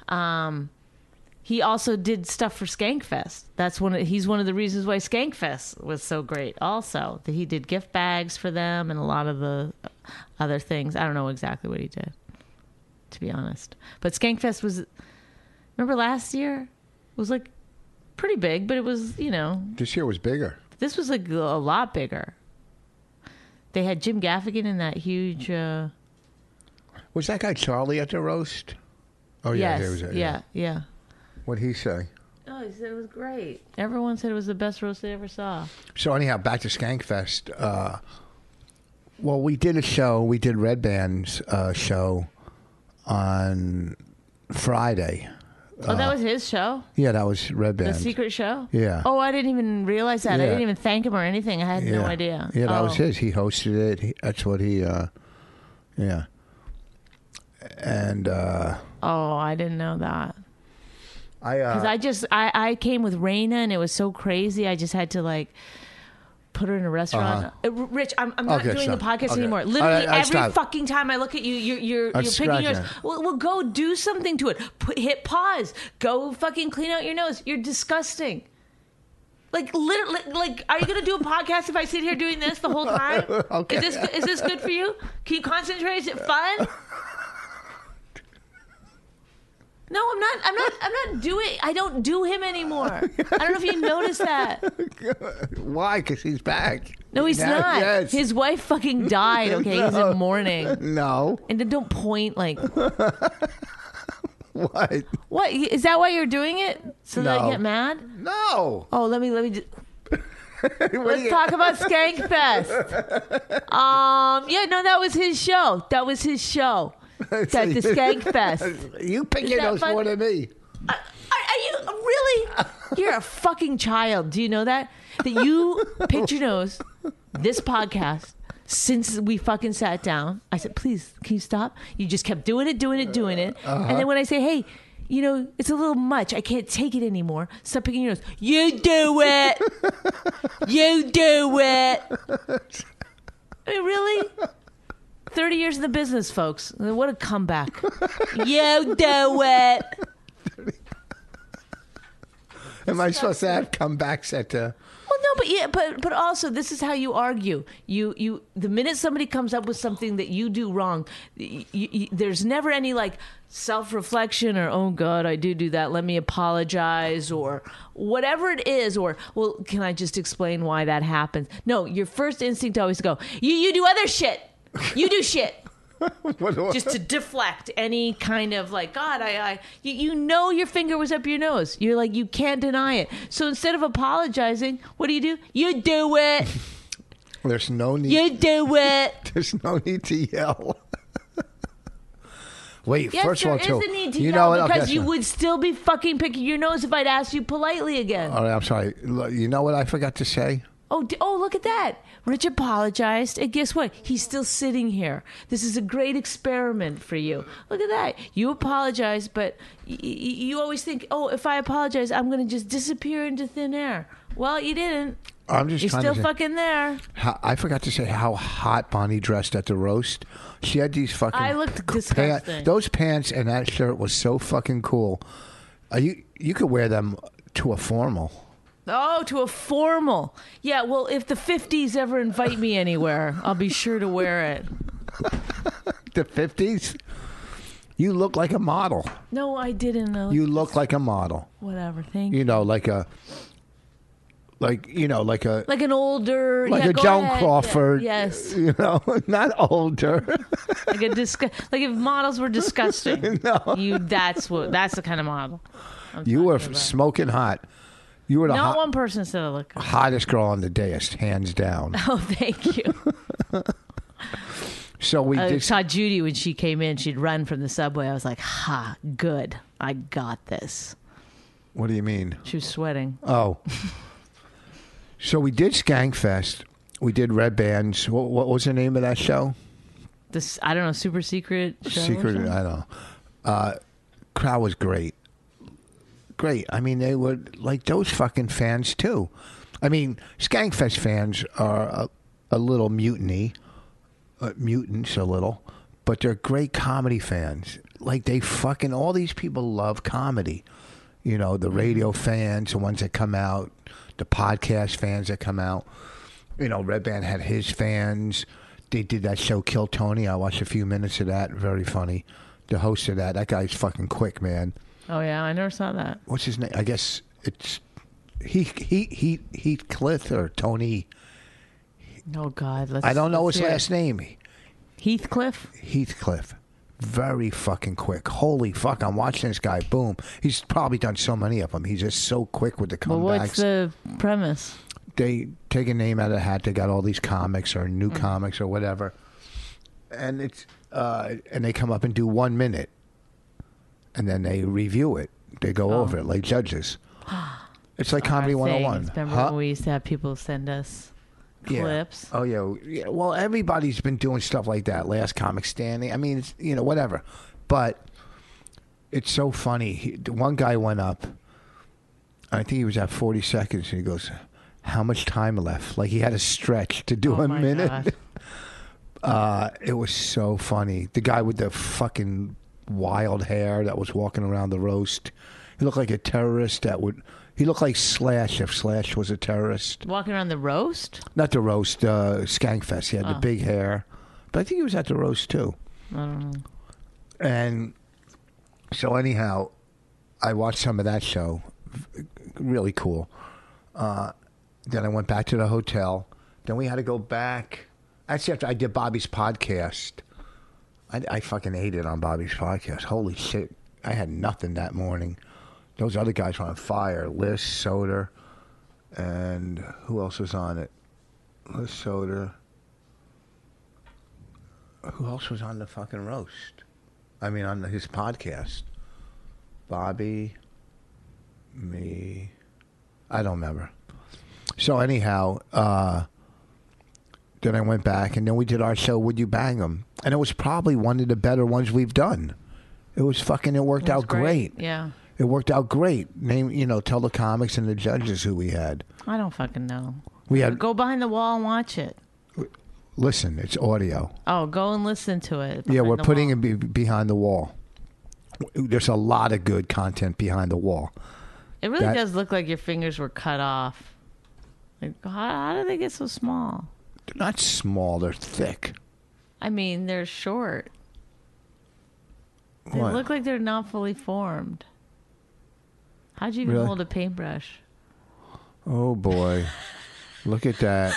He also did stuff for Skankfest. He's one of the reasons why Skankfest was so great. Also, that he did gift bags for them and a lot of the other things. I don't know exactly what he did, to be honest. But Skankfest was, remember last year? It was like pretty big, but it was, This year was bigger. This was like a lot bigger. They had Jim Gaffigan in that huge. Was that guy Charlie at the roast? Oh yeah, yes, he was there. Yeah. What'd he say? Oh, he said it was great. Everyone said it was the best roast they ever saw. So anyhow, back to Skankfest. Well, we did a show. We did Red Band's show on Friday. Oh, that was his show? Yeah, that was Red Band. The secret show? Yeah. Oh, I didn't even realize that. Yeah. I didn't even thank him or anything. I had no idea. Yeah, that was his. He hosted it. That's what he, yeah. And, oh, I didn't know that. Because I came with Raina and it was so crazy. I just had to put her in a restaurant. Rich, I'm not doing the podcast anymore. Literally every fucking time I look at you, you're picking yours. Well, go do something to it. Hit pause. Go fucking clean out your nose. You're disgusting. Literally, are you gonna do a podcast if I sit here doing this the whole time? Okay. Is this good for you? Can you concentrate? Is it fun? No, I'm not doing. I don't do him anymore. I don't know if you noticed that. Why? Because he's back. No, he's not. Yes. His wife fucking died. Okay, he's in mourning. No. And then don't point like. What? What is that? Why you're doing it? So that I get mad? No. Oh, let me. Just... Let's talk about Skankfest. Yeah, no, that was his show. That's the Skankfest. You pick your nose more than me. Are you really? You're a fucking child. Do you know that? That you picked your nose, this podcast, since we fucking sat down. I said, please, can you stop? You just kept doing it. And then when I say, hey, you know, it's a little much. I can't take it anymore. Stop picking your nose. You do it. You do it. I mean, really? 30 years in the business, folks. What a comeback. You do it. Am I supposed to have comebacks at the... Well, no, but also this is how you argue. You the minute somebody comes up with something that you do wrong, there's never any like self-reflection or, oh God, I do that, let me apologize, or whatever it is, or, well, can I just explain why that happens? No, your first instinct always go, you do other shit. You do shit. Just to deflect any kind of like, God, you know your finger was up your nose. You're like, you can't deny it. So instead of apologizing, what do? You do it. There's no need. You do it. There's no need to yell. Wait, yes, first of all, there is a need to you yell know what? because you would still be fucking picking your nose if I'd asked you politely again. All right, I'm sorry. You know what I forgot to say? Oh, look at that. Rich apologized, and guess what? He's still sitting here. This is a great experiment for you. Look at that. You apologize, but you always think, oh, if I apologize, I'm going to just disappear into thin air. Well, you didn't. I'm just You're trying still to fucking there. I forgot to say how hot Bonnie dressed at the roast. She had these fucking... I looked disgusting. Those pants and that shirt was so fucking cool. You could wear them to a formal. Oh, to a formal. Yeah, well, if the 50s ever invite me anywhere, I'll be sure to wear it. The 50s? You look like a model. No, I didn't. You look like a model. Whatever, thank you. You know, like an older... Like a Joan ahead. Crawford. Yeah, yes. You know, not older. Like if models were disgusting. No. That's the kind of model. You were smoking hot. You were the Not one person said I look good. hottest girl on the dais, hands down. Oh, thank you. So we I did. saw Judy when she came in. She'd run from the subway. I was like, ha, good. I got this. What do you mean? She was sweating. Oh. So we did Skankfest. We did Red Bands. What was the name of that show? This, I don't know, super secret show? Secret, I don't know. Crowd was great. Great. I mean, they were like those fucking fans too. I mean, Skankfest fans are a little mutants a little, but they're great comedy fans. Like they fucking, all these people love comedy. You know, the radio fans, the ones that come out, the podcast fans that come out. You know, Red Band had his fans. They did that show Kill Tony. I watched a few minutes of that. Very funny. The host of that guy's fucking quick, man. Oh, yeah, I never saw that. What's his name? I guess it's Heathcliff or Tony. Oh, God. I don't know his last name. Heathcliff? Heathcliff. Very fucking quick. Holy fuck, I'm watching this guy. Boom. He's probably done so many of them. He's just so quick with the comebacks. Well, what's the premise? They take a name out of the hat. They got all these comics or new comics or whatever. And it's and they come up and do 1 minute. And then they review it. They go over it like judges. It's like Comedy 101. Remember when we used to have people send us clips? Oh, yeah. Well, everybody's been doing stuff like that. Last Comic Standing. I mean, it's, you know, whatever. But it's so funny. One guy went up. I think he was at 40 seconds. And he goes, how much time left? Like he had a stretch to do a minute. It was so funny. The guy with the fucking wild hair that was walking around the roast. He looked like a terrorist he looked like Slash if Slash was a terrorist. Walking around the roast? Not the roast, Skankfest. He had the big hair. But I think he was at the roast too. I don't know. And so anyhow, I watched some of that show. Really cool. Then I went back to the hotel. Then we had to go back. Actually, after I did Bobby's podcast, I fucking ate it on Bobby's podcast. Holy shit. I had nothing that morning. Those other guys were on fire. Liz, Soder, and who else was on it? Liz, Soder. Who else was on the fucking roast? I mean, on his podcast. Bobby, me. I don't remember. So anyhow, Then I went back, and then we did our show, Would You Bang 'Em? And it was probably one of the better ones we've done. It worked out great. Yeah. It worked out great. Tell the comics and the judges who we had. I don't fucking know. We had Go behind the wall and watch it. Listen, it's audio. Oh, go and listen to it. Yeah, we're putting it. it behind the wall. There's a lot of good content behind the wall. It really does look like your fingers were cut off. Like, how did they get so small? They're not small. They're thick. I mean, they're short. They What? look like they're not fully formed. How'd you even Really? hold a paintbrush? Oh, boy. Look at that.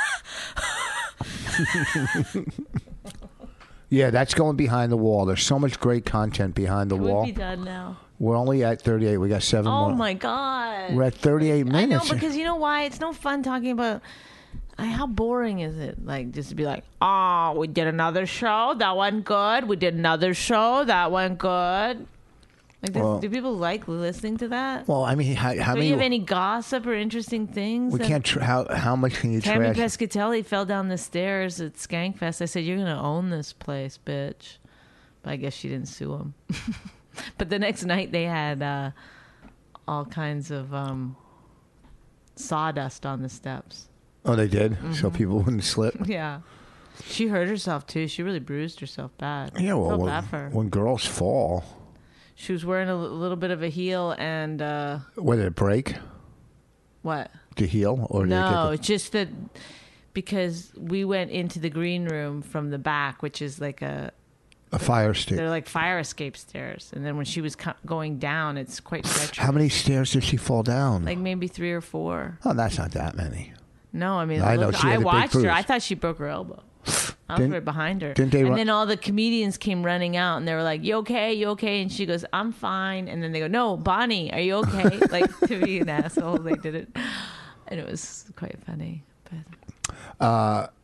Yeah, that's going behind the wall. There's so much great content behind the wall. We'd be done now. We're only at 38. We got 7 more. Oh, my God. We're at 38 I know, minutes. because you know why? It's no fun talking about... How boring is it? Like, just to be like, oh, we did another show. That went good. We did another show. That went good. Like, do people like listening to that? Well, I mean, how Do many... you have any gossip or interesting things? We can't... how much can you Tammy trash? Pescatelli fell down the stairs at Skankfest. I said, you're going to own this place, bitch. But I guess she didn't sue him. But the next night they had all kinds of sawdust on the steps. Oh, they did? Mm-hmm. So people wouldn't slip? Yeah. She hurt herself, too. She really bruised herself bad. Yeah, well, Felt bad for her. when girls fall... She was wearing a little bit of a heel and... What, did it break? What? The heel? Or did No, it it's just that because we went into the green room from the back, which is like a fire stick? they're like fire escape stairs. And then when she was going down, it's quite treacherous. How many stairs did she fall down? Like maybe 3 or 4. Oh, that's not that many. No, I mean, I know, she had a I big watched bruise. her. I thought she broke her elbow. I was Didn't- right behind her. didn't they and run- then all the comedians came running out and they were like, you okay? You okay? And she goes, I'm fine. And then they go, no, Bonnie, are you okay? Like, to be an asshole, they did it. And it was quite funny. But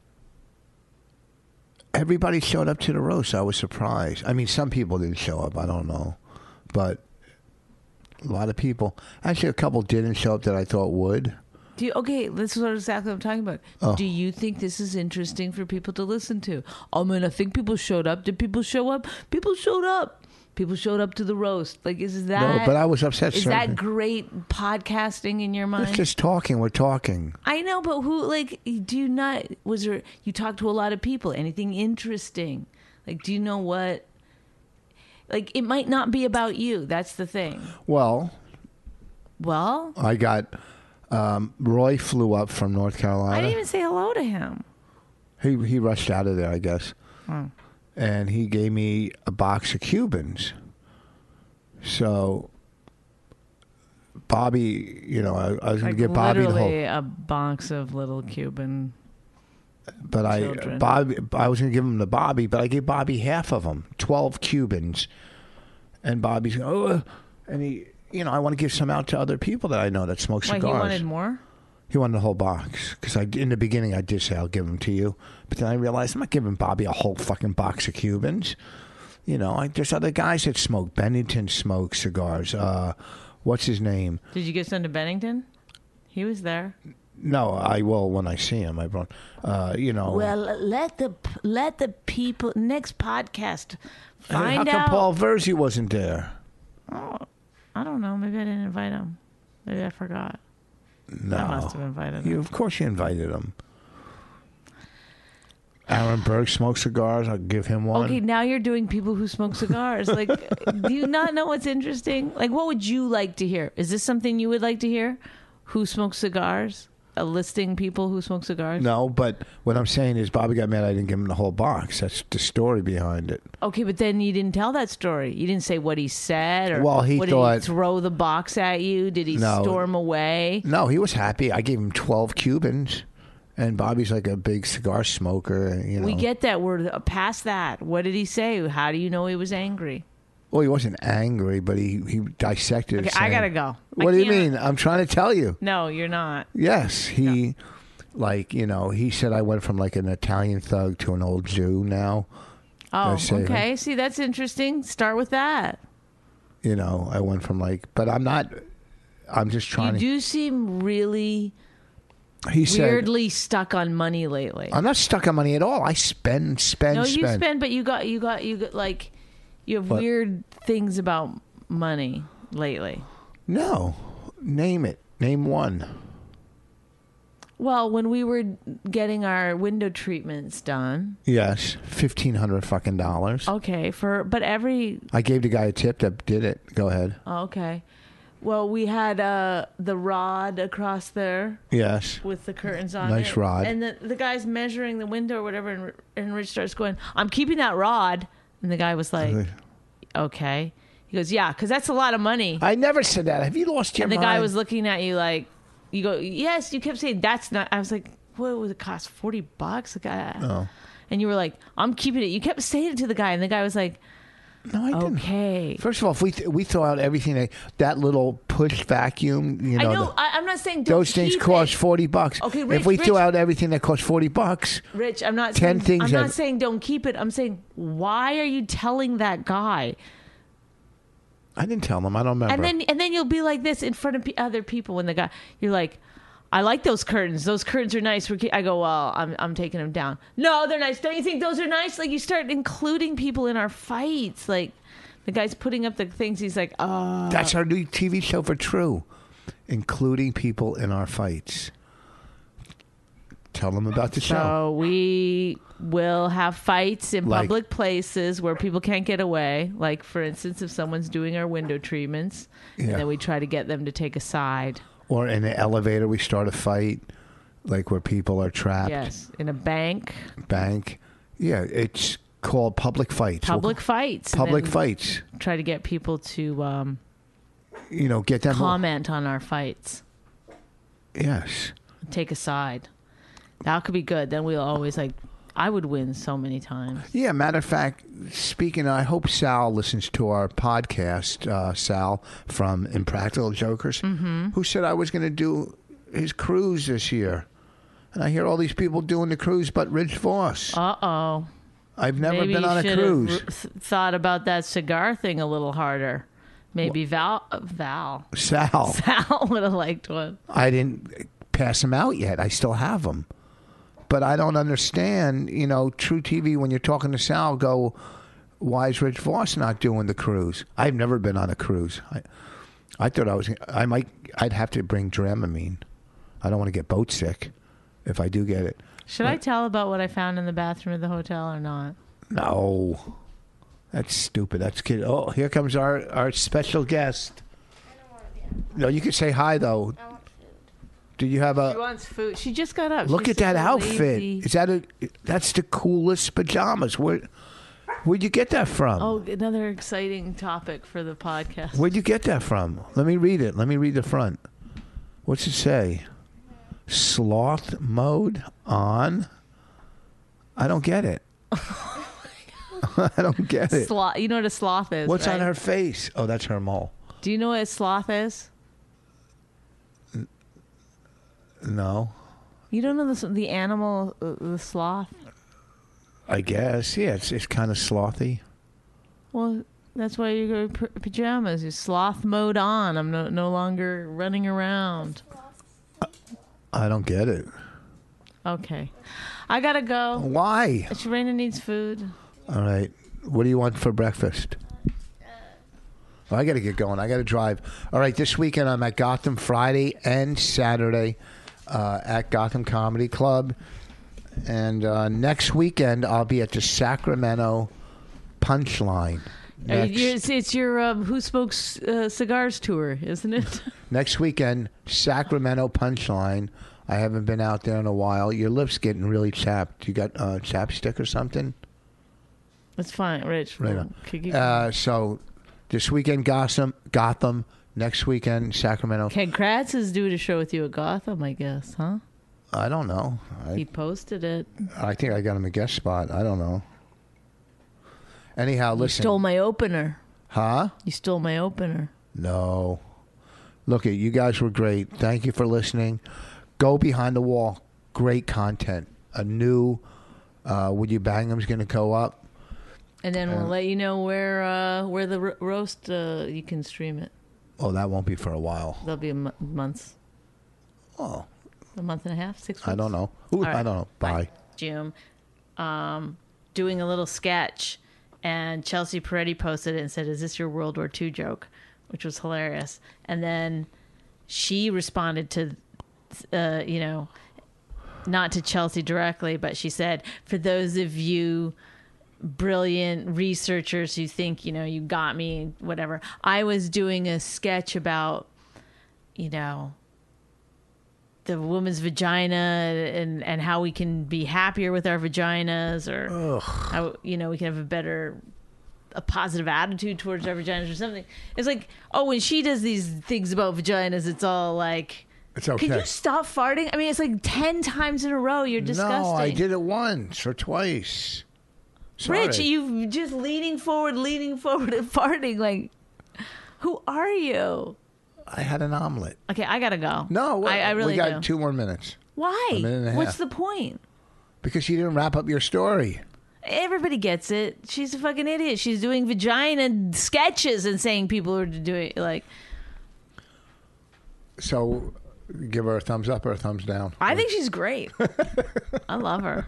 Everybody showed up to the roast. I was surprised. I mean, some people didn't show up. I don't know. But a lot of people. Actually, a couple didn't show up that I thought would. Okay, this is exactly what I'm talking about. Oh. Do you think this is interesting for people to listen to? I mean, I think people showed up. Did people show up? People showed up. People showed up to the roast. Like, is that... No, but I was upset. Is that great podcasting in your mind? It's just talking. We're talking. I know, but who, like, do you not... Was there... You talked to a lot of people. Anything interesting? Like, do you know what... Like, it might not be about you. That's the thing. Well, I got... Roy flew up from North Carolina. I didn't even say hello to him. He rushed out of there, I guess. Hmm. And he gave me a box of Cubans. So, Bobby, I was going to give Bobby the literally whole... a box of little Cuban But children. I was going to give him to Bobby, but I gave Bobby half of them, 12 Cubans. And Bobby's going, and he... I want to give some out to other people that I know that smoke cigars. Why, he wanted more? He wanted the whole box. Because in the beginning, I did say, I'll give them to you. But then I realized I'm not giving Bobby a whole fucking box of Cubans. There's other guys that smoke. Bennington smokes cigars. What's his name? Did you give some to Bennington? He was there. No, I will when I see him. I brought, Well, let the people next podcast find how come out. Paul Verzi wasn't there? Oh, I don't know. Maybe I didn't invite him. Maybe I forgot. No, I must have invited him. Of course, you invited him. Aaron Berg smokes cigars. I'll give him one. Okay, now you're doing people who smoke cigars. Like, do you not know what's interesting? Like, what would you like to hear? Is this something you would like to hear? Who smokes cigars? Listing people who smoke cigars? No, but what I'm saying is Bobby got mad I didn't give him the whole box. That's the story behind it. Okay, but then you didn't tell that story. You didn't say what he said, or Well, he did thought- he throw the box at you? Did he No. storm away? No, he was happy. I gave him 12 Cubans, and Bobby's like a big cigar smoker. We get that. We're past that. What did he say? How do you know he was angry? Well, he wasn't angry, but he dissected it. Okay, I saying- gotta go. What I do you can't- mean? I'm trying to tell you. No, you're not. Yes, he, he said I went from like an Italian thug to an old Jew now. Oh, I say, okay. See, that's interesting. Start with that. I went from but I'm not. I'm just trying You to. do seem really He said, weirdly stuck on money lately. I'm not stuck on money at all. I spend. No, you spend, but you got like, you have What? weird things about money lately. No. Name it. Name one. Well, when we were getting our window treatments done. Yes. $1,500 fucking dollars. Okay, but every. I gave the guy a tip that did it. Go ahead. Okay. Well, we had the rod across there. Yes. With the curtains on it. Nice rod. And the guy's measuring the window or whatever, and Rich starts going, I'm keeping that rod. And the guy was like, okay. He goes, yeah, because that's a lot of money. I never said that. Have you lost your And the mind? guy was looking at you like, you go, yes, you kept saying, that's not. I was like, what would it cost? $40? The guy. Oh. And you were like, I'm keeping it. You kept saying it to the guy, and the guy was like, no, I didn't. Okay. First of all, if we throw out everything, that little push vacuum, I know. I'm not saying don't those things keep cost it. $40. Okay, Rich, if we throw Rich. out everything that costs $40, Rich, I'm not 10 saying, things I'm that- not saying don't keep it. I'm saying, why are you telling that guy? I didn't tell him. I don't remember. And then you'll be like this in front of other people when the guy, you're like, I like those curtains. Those curtains are nice. I go, well, I'm taking them down. No, they're nice. Don't you think those are nice? Like, you start including people in our fights. Like, the guy's putting up the things. He's like, oh. That's our new TV show for True, including people in our fights. Tell them about the show. So we will have fights in Like- public places where people can't get away. Like, for instance, if someone's doing our window treatments, and Yeah. then we try to get them to take a side. Or in the elevator, we start a fight, like where people are trapped. Yes, in a bank. Bank. Yeah, it's called public fights. Public fights. and Public then fights. Try to get people to Get them. comment on our fights. Yes. Take a side. That could be good. Then we'll always I would win so many times. Yeah, matter of fact, speaking of, I hope Sal listens to our podcast, Sal from Impractical Jokers, who said I was going to do his cruise this year. And I hear all these people doing the cruise but Rich Voss. Uh-oh. I've never Maybe been you on a should cruise. have thought about that cigar thing a little harder. Maybe Sal Sal. would have liked one. I didn't pass them out yet. I still have them. But I don't understand, True TV, when you're talking to Sal, go, why is Rich Voss not doing the cruise? I've never been on a cruise. I thought I'd have to bring Dramamine. I don't want to get boat sick if I do get it. Should I tell about what I found in the bathroom of the hotel or not? No. That's stupid. That's kid. Oh, here comes our special guest. No, you can say hi, though. Do you have She wants food. She just got up. Look She's at that so outfit. lazy. Is that that's the coolest pajamas. Where'd you get that from? Oh, another exciting topic for the podcast. Where'd you get that from? Let me read it. Let me read the front. What's it say? Sloth mode on? I don't get it. I don't get it. Sloth. You know what a sloth is, What's on right? her face? Oh, that's her mole. Do you know what a sloth is? No. You don't know the animal, the sloth? I guess. Yeah, it's kind of slothy. Well, that's why you go pajamas. You sloth mode on. I'm no longer running around. I don't get it. Okay. I gotta go. Why? Sharena needs food. All right. What do you want for breakfast? I got to get going. I got to drive. All right. This weekend I'm at Gotham Friday and Saturday at Gotham Comedy Club. And next weekend I'll be at the Sacramento Punchline. It's your Who Smokes Cigars tour, isn't it? Next weekend, Sacramento Punchline. I haven't been out there in a while. Your lips getting really chapped. You got chapstick or something? That's fine, Rich. Right We'll kick you. So this weekend, Gotham. Next weekend, Sacramento. Ken Kratz is doing a show with you at Gotham, I guess, huh? I don't know. He posted it. I think I got him a guest spot. I don't know. Anyhow, You listen. stole my opener. Huh? You stole my opener. No. Look, you guys were great. Thank you for listening. Go Behind the Wall. Great content. A new Would You Bang 'Em's going to go up. And then we'll let you know where the roast you can stream it. Oh, that won't be for a while. There'll be months. Oh, a month and a half, 6 weeks. I don't know. Ooh, All right. I don't know. Bye. June, doing a little sketch, and Chelsea Peretti posted it and said, "Is this your World War II joke?" Which was hilarious. And then she responded to, not to Chelsea directly, but she said, "For those of you brilliant researchers who think, you got me, whatever, I was doing a sketch about, the woman's vagina and how we can be happier with our vaginas, or how we can have a positive attitude towards our vaginas or something." It's like, when she does these things about vaginas, it's all like, It's okay. can you stop farting? I mean, it's like 10 times in a row. You're disgusting. No, I did it once or twice. Sorry. Rich, you just leaning forward and farting. Like, who are you? I had an omelet. Okay, I gotta go. No, I really we got do. 2 more minutes. Why? A minute and a What's half. the point? Because you didn't wrap up your story. Everybody gets it. She's a fucking idiot. She's doing vagina sketches and saying people are doing like. So, give her a thumbs up or a thumbs down. I think she's great. I love her.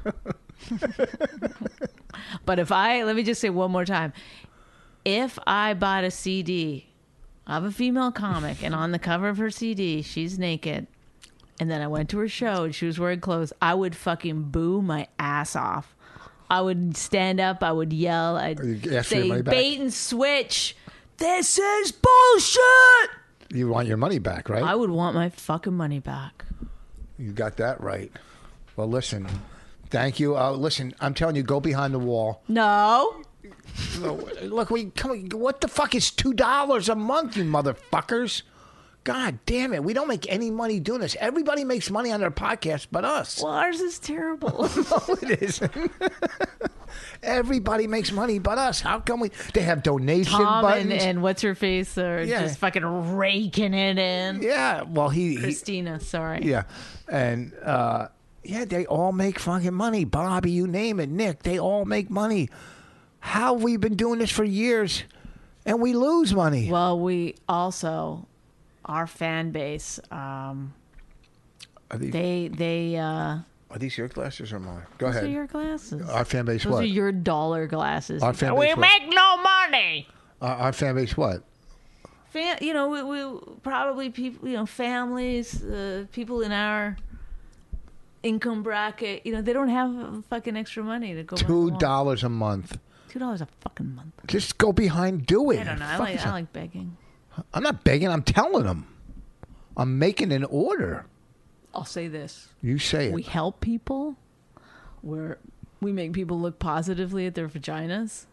But let me just say one more time. If I bought a CD of a female comic and on the cover of her CD, she's naked, and then I went to her show and she was wearing clothes, I would fucking boo my ass off. I would stand up, I would yell, I'd You ask for your say money back? bait and switch. This is bullshit. You want your money back, right? I would want my fucking money back. You got that right. Well, listen. Thank you. Listen, I'm telling you, go behind the wall. No. Look, what the fuck is $2 a month, you motherfuckers? God damn it. We don't make any money doing this. Everybody makes money on their podcast but us. Well, ours is terrible. No, it isn't. Everybody makes money but us. How come they have donation Tom buttons? and what's her face are Yeah. just fucking raking it in. Yeah, well, he Christina, sorry. yeah. And, they all make fucking money. Bobby, you name it. Nick, they all make money. How have we been doing this for years and we lose money? Well, we also, our fan base, Are these, they are these your glasses or mine? Go those ahead. are your glasses. Our fan base Those what? are your dollar glasses. Our fan we base what? make no money. Our fan base what? We probably people, families, people in our income bracket, they don't have fucking extra money to go buy them all. $2 a month. $2 a fucking month. Just go behind, do it. I don't know. I like begging. I'm not begging. I'm telling them. I'm making an order. I'll say this. You say it. We help people. We make people look positively at their vaginas.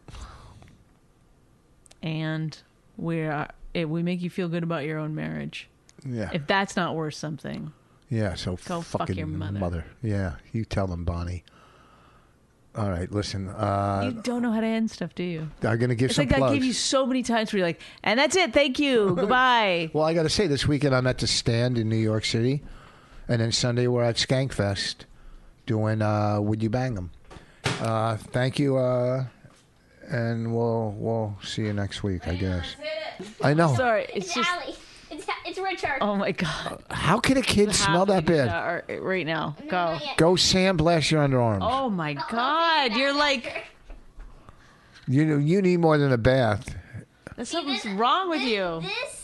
And we make you feel good about your own marriage. Yeah. If that's not worth something. Yeah, so Go fuck fucking your mother. Yeah, you tell them, Bonnie. All right, listen. You don't know how to end stuff, do you? I'm going to give It's some like plugs. I gave you so many times where you're like, and that's it. Thank you. Goodbye. Well, I got to say, this weekend I'm at the Stand in New York City. And then Sunday we're at Skankfest doing Would You Bang 'Em. Thank you. And we'll see you next week, I guess. I know. Sorry. It's It's just. Allie. It's Richard. Oh my God. How can a kid smell that bad? Right now. Go. Not yet. Go sandblast your underarms. Oh my God. You're like. You need more than a bath. There's something's wrong with you.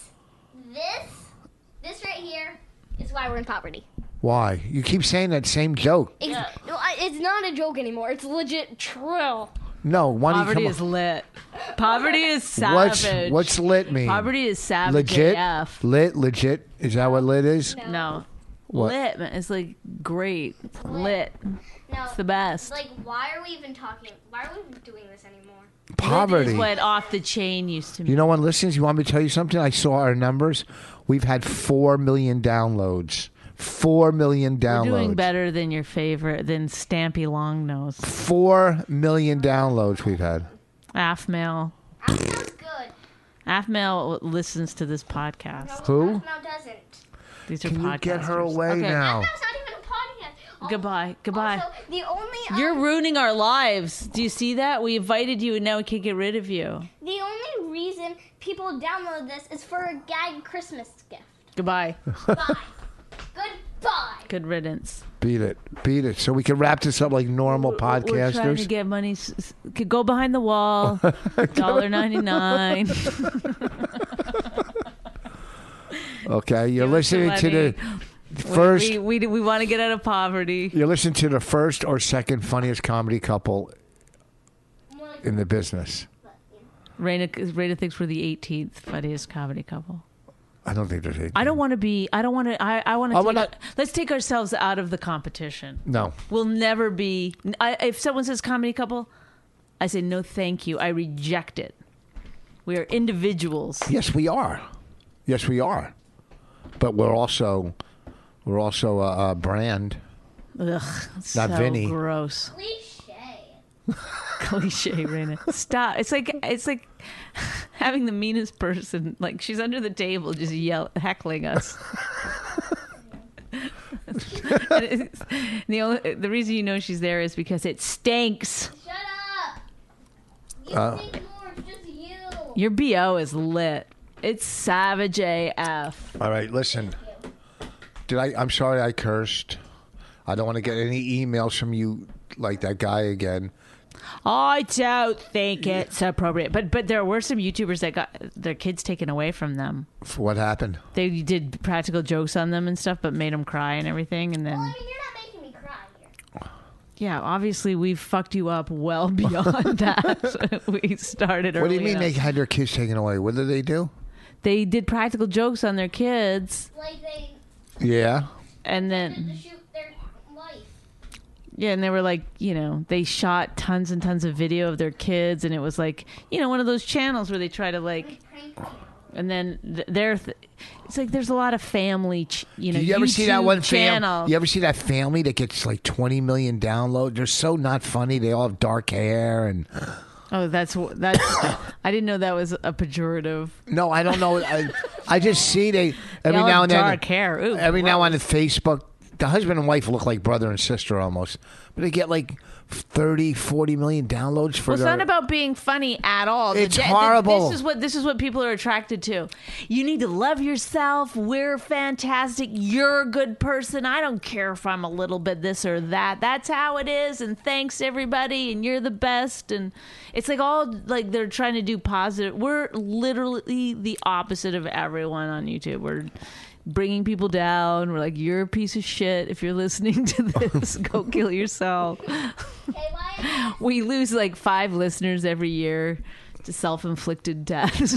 This right here is why we're in poverty. Why? You keep saying that same joke. It's not a joke anymore. It's legit true. No, why don't you Poverty come is lit. Poverty is savage. What's lit mean? Poverty is savage Legit? AF. Lit? Legit? Is that what lit is? No. What? Lit, man. It's like great. Lit. No, It's the best. like, why are we even talking? Why are we doing this anymore? Lit Poverty. is what off the chain used to mean. You know what, listeners? You want me to tell you something? I saw our numbers. We've had 4 million downloads. 4 million downloads. You're doing better than your favorite, than Stampy Longnose. 4 million downloads we've had. Afmail. Sounds good. Afmail listens to this podcast. Who? No, doesn't. These are Can you podcasters. get her away Okay. now? That's not even a podcast. Oh, Goodbye. Goodbye. Also, the only You're ruining our lives. Do you see that? We invited you and now we can't get rid of you. the only reason people download this is for a gag Christmas gift. Goodbye. Bye. Goodbye. Good riddance. Beat it. So we can wrap this up like normal podcasters. We're trying to get money. Could go behind the wall. $1.99. Okay, you're listening to the first. We want to get out of poverty. You're listening to the first or second funniest comedy couple in the business. Raina thinks we're the 18th funniest comedy couple. I don't think there's 18. I want to. Let's take ourselves out of the competition. No. We'll never be. If someone says comedy couple, I say no, thank you. I reject it. We are individuals. Yes, we are. But we're also a brand. Ugh, Not so Vinny. Gross. Cliche, Raina. Stop. It's like having the meanest person. Like she's under the table, just heckling us. The reason you know she's there is because it stinks. Shut up! You think more, it's just you. Your BO is lit. It's savage AF. All right, listen. I'm sorry I cursed. I don't want to get any emails from you like that guy again. I don't think it's appropriate. But there were some YouTubers that got their kids taken away from them. What happened? They did practical jokes on them and stuff, but made them cry and everything. And then, Well, I mean, you're not making me cry here. yeah, obviously we've fucked you up well beyond that. We started early. What do you mean enough. they had their kids taken away? What did they do? They did practical jokes on their kids, Like they Yeah. and wanted to then shoot their life. yeah, and they were like, they shot tons and tons of video of their kids, and it was like, one of those channels where they try to like, Prank you. and then it's like there's a lot of family, Do you ever see that YouTube one channel. You ever see that family that gets like 20 million downloads? They're so not funny. They all have dark hair and. Oh, that's. I didn't know that was a pejorative. No, I don't know. I just see every Y'all now have and then. dark hair. Ooh, every now gross. and then, Facebook, the husband and wife look like brother and sister almost, but they get like 30, 40 million downloads for Well, it's their. not about being funny at all. It's horrible. This is what people are attracted to. You need to love yourself. We're fantastic. You're a good person. I don't care if I'm a little bit this or that. That's how it is. And thanks everybody. And you're the best. And it's like all like they're trying to do positive. We're literally the opposite of everyone on YouTube. We're bringing people down. We're like, you're a piece of shit. If you're listening to this, go kill yourself. Okay, why? We lose like 5 listeners every year to self-inflicted deaths.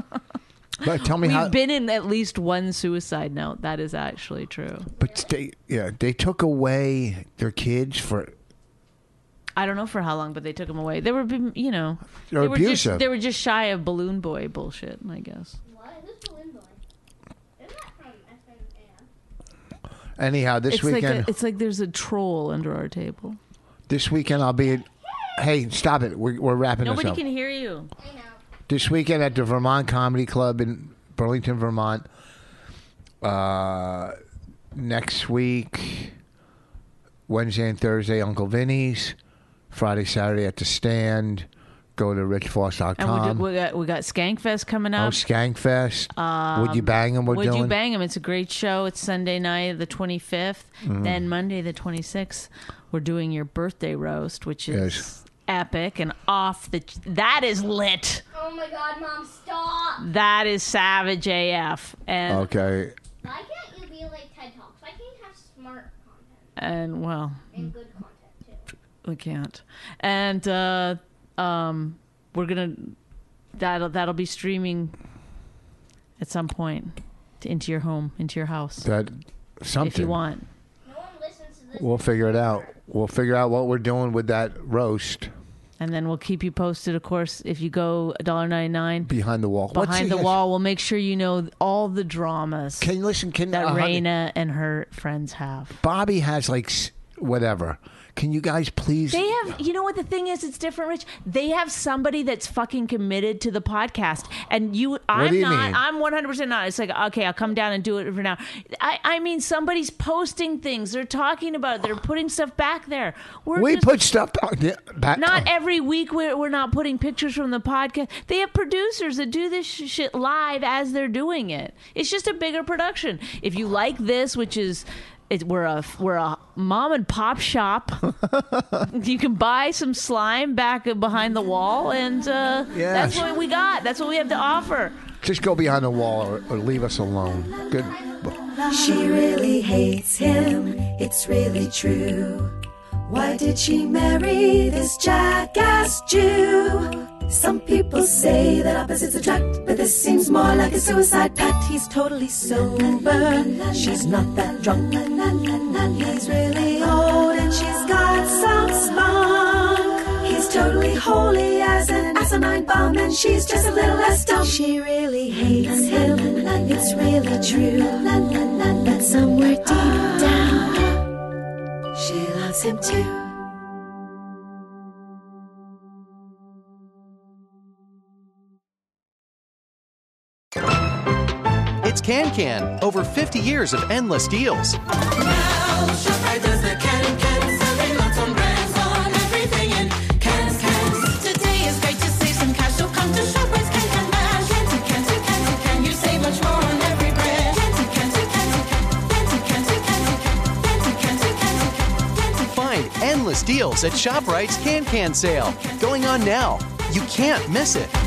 But tell me We've how. been in at least one suicide note. That is actually true. But they took away their kids for. I don't know for how long, but they took them away. They were, They're they were abusive. they were just shy of Balloon Boy bullshit, I guess. What? Who's the Balloon Boy? Isn't that from FNAF? Anyhow, this It's weekend. like it's like there's a troll under our table. This weekend I'll be. Hey, stop it! We're wrapping Nobody this up. can hear you. I know. This weekend at the Vermont Comedy Club in Burlington, Vermont. Next week, Wednesday and Thursday, Uncle Vinny's. Friday, Saturday at the Stand. Go to richfoss.com. And we got Skankfest coming Oh, up. Skankfest. Would You Bang 'Em? Would You Bang 'Em? It's a great show. It's Sunday night, the 25th. Mm-hmm. Then Monday, the 26th, we're doing your birthday roast, which is Yes. epic and off the. That is lit. Oh my God, Mom, stop! That is savage AF. And Okay. Why can't you be like TED Talks? Why can't you have smart content and well, and good content too? we can't. And we're gonna that'll be streaming at some point into your home, into your house, That something. if you want. No one listens to this. We'll figure it out. We'll figure out what we're doing with that roast And then we'll keep you posted, of course, if you go $1.99 behind the wall. behind the wall. We'll make sure you know all the dramas Can you listen? Can that honey, Raina and her friends have. Bobby has like whatever. Can you guys please? They have, you know what the thing is? It's different, Rich. They have somebody that's fucking committed to the podcast, and I'm do you not. mean? I'm 100% not. It's like, okay, I'll come down and do it for now. I mean, somebody's posting things. They're talking about it. They're putting stuff back there. we just- put stuff back. Not every week we're not putting pictures from the podcast. They have producers that do this shit live as they're doing it. It's just a bigger production. If you like this, which is we're a mom and pop shop. You can buy some slime back behind the wall, and that's what we got. That's what we have to offer. Just go behind the wall or leave us alone. Good. She really hates him, it's really true. Why did she marry this jackass Jew? Some people say that opposites attract, but this seems more like a suicide pact. He's totally sober, she's not that drunk. He's really old and she's got some spunk. He's totally holy as an asinine bomb, and she's just a little less dumb. She really hates him, it's really true. But somewhere deep down, she loves him too. It's Can-Can. Over 50 years of endless deals. Now, ShopRite does the Can-Can, serving lots on brands on everything in cans. Today is great to save some cash, so come to ShopRite's Can-Can Bash. Can. You save much more on every brand. Can. Find endless deals at ShopRite's Can-Can sale. Going on now. You can't miss it.